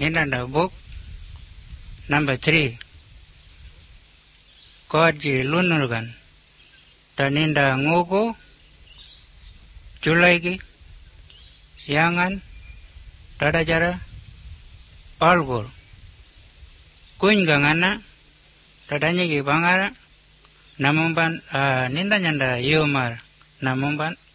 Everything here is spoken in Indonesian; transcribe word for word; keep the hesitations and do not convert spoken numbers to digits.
Nindanda book number three. Koji lunurgan. Taninda ngugo. Julaigi. Yangan. Tadajara. Palgor. Kuingangana. Tadanya gibangara. Namumban uh, ninda nyanda yomar. Namumban